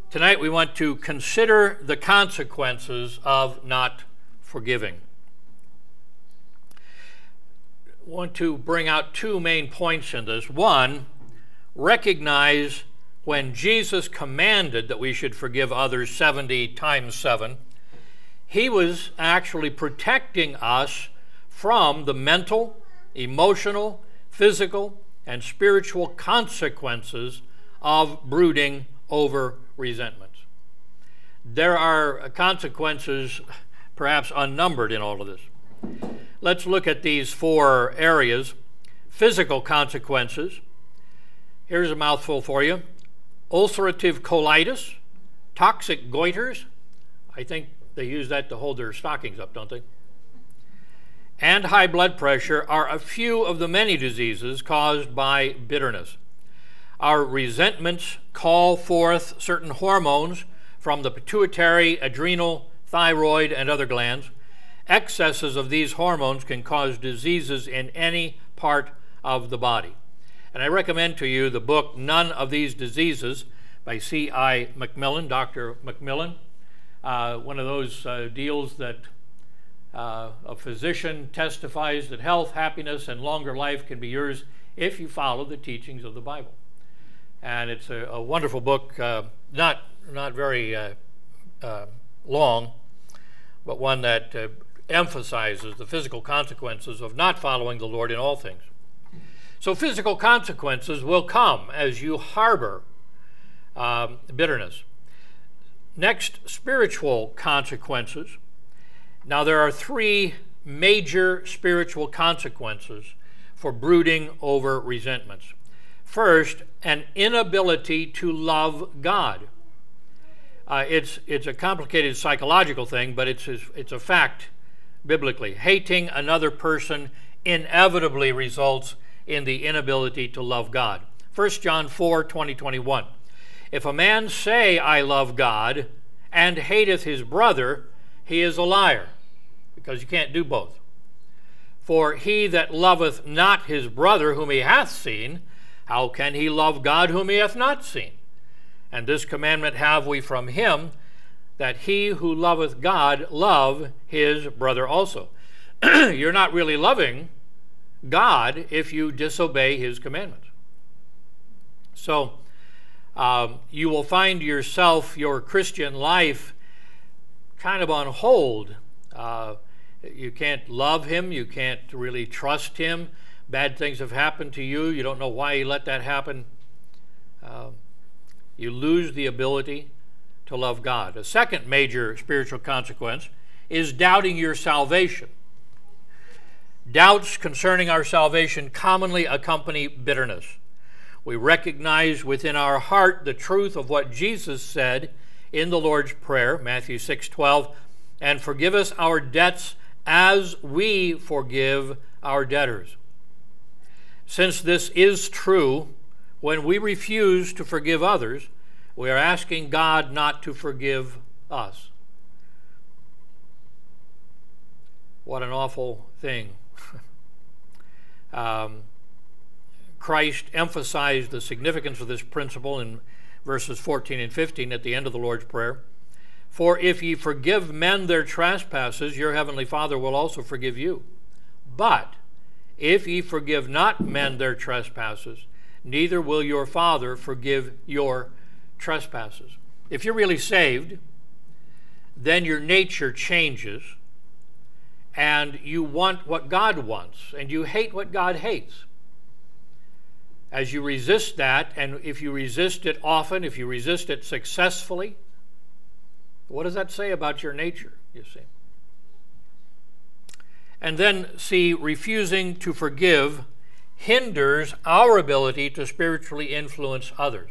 Tonight we want to consider the consequences of not forgiving. I want to bring out two main points in this. One, recognize when Jesus commanded that we should forgive others 70 times 7, he was actually protecting us from the mental, emotional, physical, and spiritual consequences of brooding over resentments. There are consequences perhaps unnumbered in all of this. Let's look at these four areas. Physical consequences. Here's a mouthful for you. Ulcerative colitis, toxic goiters. I think they use that to hold their stockings up, don't they? And high blood pressure are a few of the many diseases caused by bitterness. Our resentments call forth certain hormones from the pituitary, adrenal, thyroid, and other glands. Excesses of these hormones can cause diseases in any part of the body. And I recommend to you the book None of These Diseases by C.I. McMillan, Dr. McMillan. One of those deals that a physician testifies that health, happiness, and longer life can be yours if you follow the teachings of the Bible. And it's a wonderful book, not very long, but one that emphasizes the physical consequences of not following the Lord in all things. So physical consequences will come as you harbor bitterness. Next, spiritual consequences. Now, there are three major spiritual consequences for brooding over resentments. First, an inability to love God. It's a complicated psychological thing, but it's a fact biblically. Hating another person inevitably results in the inability to love God. 1 John 4, 20, 21. If a man say, I love God, and hateth his brother, he is a liar, because you can't do both. For he that loveth not his brother whom he hath seen, how can he love God whom he hath not seen? And this commandment have we from him, that he who loveth God love his brother also. You're not really loving God if you disobey his commandments. So you will find yourself, your Christian life, kind of on hold. You can't love him. You can't really trust him. Bad things have happened to you. You don't know why he let that happen. You lose the ability to love God. A second major spiritual consequence is doubting your salvation. Doubts concerning our salvation commonly accompany bitterness. We recognize within our heart the truth of what Jesus said in the Lord's Prayer, Matthew 6:12, and forgive us our debts as we forgive our debtors. Since this is true, when we refuse to forgive others, we are asking God not to forgive us. What an awful thing. Christ emphasized the significance of this principle in verses 14 and 15 at the end of the Lord's Prayer. For if ye forgive men their trespasses, your heavenly Father will also forgive you. But if ye forgive not men their trespasses, neither will your Father forgive your trespasses. If you're really saved, then your nature changes, and you want what God wants, and you hate what God hates. As you resist that, and if you resist it often, if you resist it successfully, what does that say about your nature, you see? And then, see, refusing to forgive hinders our ability to spiritually influence others.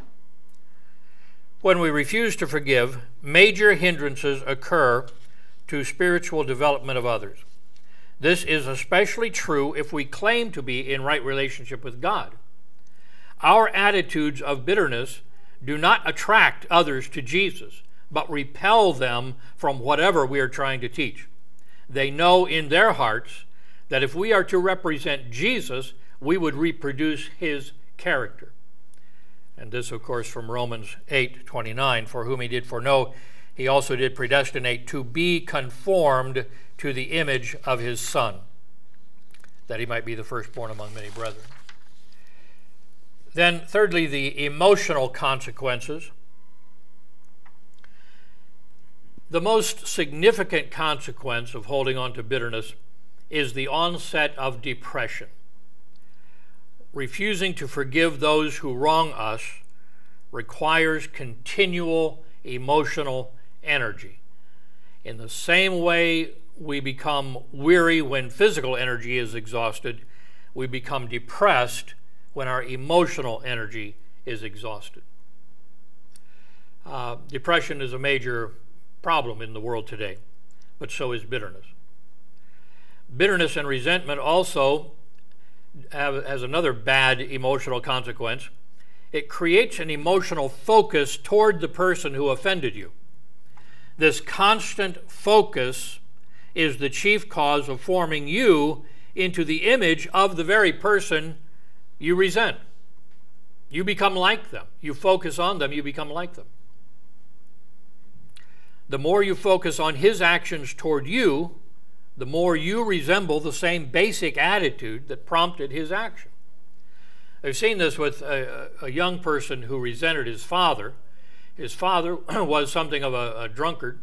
When we refuse to forgive, major hindrances occur to spiritual development of others. This is especially true if we claim to be in right relationship with God. Our attitudes of bitterness do not attract others to Jesus, but repel them from whatever we are trying to teach. They know in their hearts that if we are to represent Jesus, we would reproduce his character. And this, of course, from Romans 8:29, for whom he did foreknow, he also did predestinate to be conformed to the image of his Son, that he might be the firstborn among many brethren. Then, thirdly, the emotional consequences. The most significant consequence of holding on to bitterness is the onset of depression. Refusing to forgive those who wrong us requires continual emotional energy. In the same way we become weary when physical energy is exhausted, we become depressed when our emotional energy is exhausted. Depression is a major problem in the world today, but so is bitterness. Bitterness and resentment also has another bad emotional consequence. It creates an emotional focus toward the person who offended you. This constant focus is the chief cause of forming you into the image of the very person you resent. You become like them. You focus on them, you become like them. The more you focus on his actions toward you, the more you resemble the same basic attitude that prompted his action. I've seen this with a young person who resented his father. His father was something of a drunkard.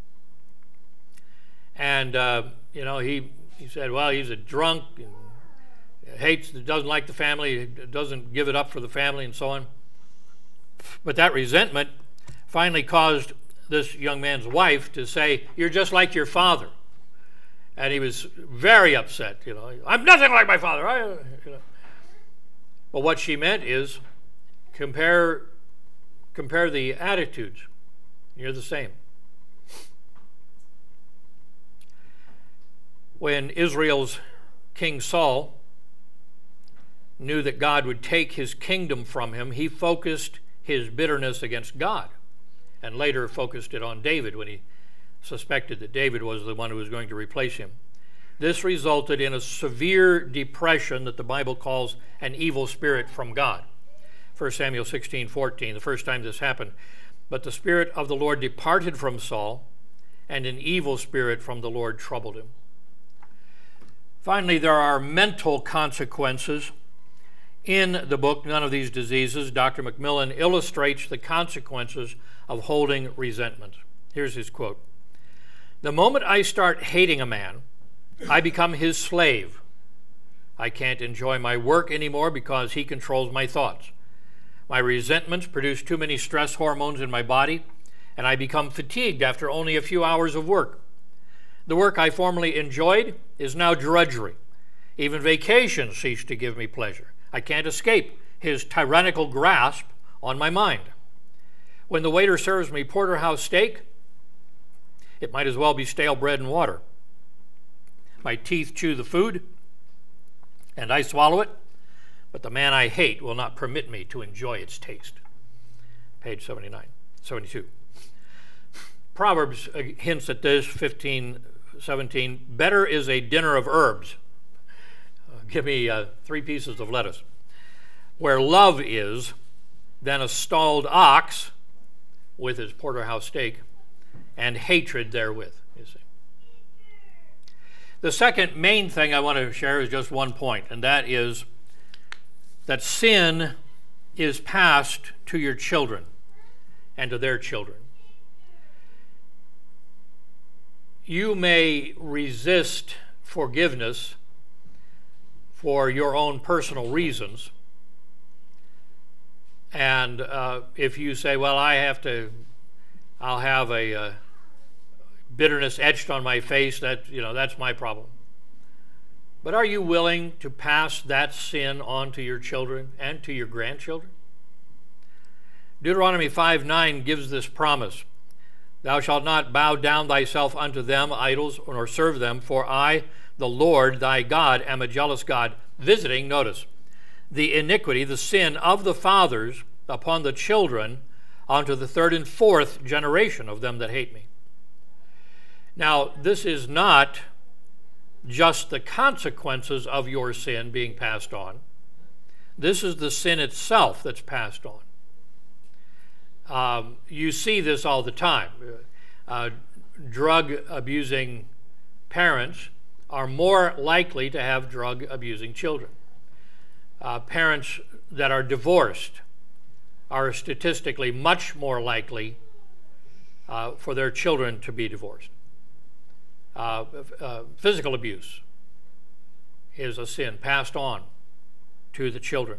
And, he said, well, he's a drunk, and doesn't like the family, doesn't give it up for the family, and so on. But that resentment finally caused this young man's wife to say, you're just like your father. And he was very upset, I'm nothing like my father. But what she meant is compare the attitudes. You're the same. When Israel's King Saul knew that God would take his kingdom from him, he focused his bitterness against God, and later focused it on David when he suspected that David was the one who was going to replace him. This resulted in a severe depression that the Bible calls an evil spirit from God. 1 Samuel 16:14, the first time this happened. But the Spirit of the Lord departed from Saul, and an evil spirit from the Lord troubled him. Finally, there are mental consequences. In the book, None of These Diseases, Dr. Macmillan illustrates the consequences of holding resentment. Here's his quote. The moment I start hating a man, I become his slave. I can't enjoy my work anymore because he controls my thoughts. My resentments produce too many stress hormones in my body, and I become fatigued after only a few hours of work. The work I formerly enjoyed is now drudgery. Even vacations cease to give me pleasure. I can't escape his tyrannical grasp on my mind. When the waiter serves me porterhouse steak, it might as well be stale bread and water. My teeth chew the food, and I swallow it, but the man I hate will not permit me to enjoy its taste. Page 72. Proverbs hints at this, 15:17. Better is a dinner of herbs. Give me 3 pieces of lettuce. Where love is, than a stalled ox with his porterhouse steak, and hatred therewith, you see. The second main thing I want to share is just one point, and that is that sin is passed to your children and to their children. You may resist forgiveness for your own personal reasons. And if you say, well, I'll have a bitterness etched on my face, that's my problem. But are you willing to pass that sin on to your children and to your grandchildren? Deuteronomy 5:9 gives this promise. Thou shalt not bow down thyself unto them, idols, nor serve them, for I, the Lord thy God, am a jealous God, visiting, notice, the iniquity, the sin of the fathers upon the children unto the 3rd and 4th generation of them that hate me. Now, this is not just the consequences of your sin being passed on. This is the sin itself that's passed on. You see this all the time. Drug-abusing parents are more likely to have drug-abusing children. Parents that are divorced are statistically much more likely for their children to be divorced. Physical abuse is a sin passed on to the children.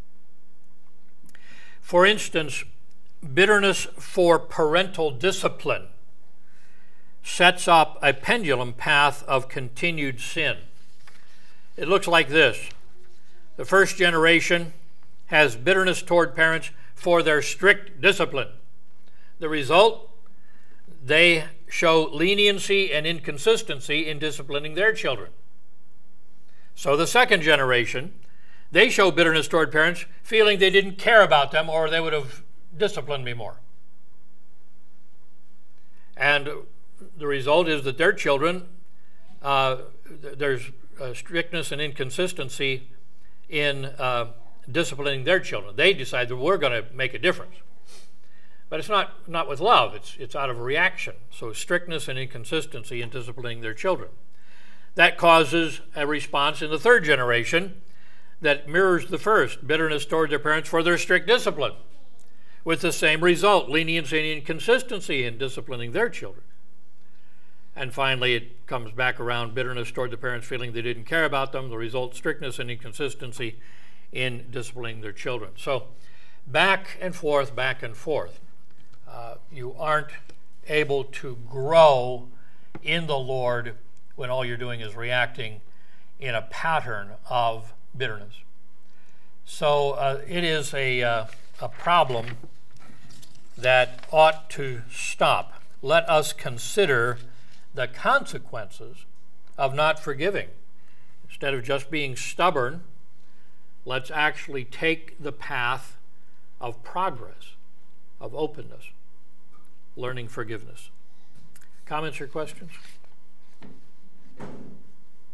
For instance, bitterness for parental discipline sets up a pendulum path of continued sin. It looks like this. The first generation has bitterness toward parents for their strict discipline. The result, they show leniency and inconsistency in disciplining their children. So the second generation, they show bitterness toward parents, feeling they didn't care about them or they would have disciplined me more. And the result is that their children, there's strictness and inconsistency in disciplining their children. They decide that we're going to make a difference. But it's not with love. It's out of reaction. So strictness and inconsistency in disciplining their children. That causes a response in the third generation that mirrors the first, bitterness toward their parents for their strict discipline, with the same result, leniency and inconsistency in disciplining their children. And finally, it comes back around, bitterness toward the parents, feeling they didn't care about them. The result, strictness and inconsistency in disciplining their children. So back and forth, back and forth. You aren't able to grow in the Lord when all you're doing is reacting in a pattern of bitterness. So it is a problem that ought to stop. Let us consider the consequences of not forgiving. Instead of just being stubborn, let's actually take the path of progress, of openness, learning forgiveness. Comments or questions?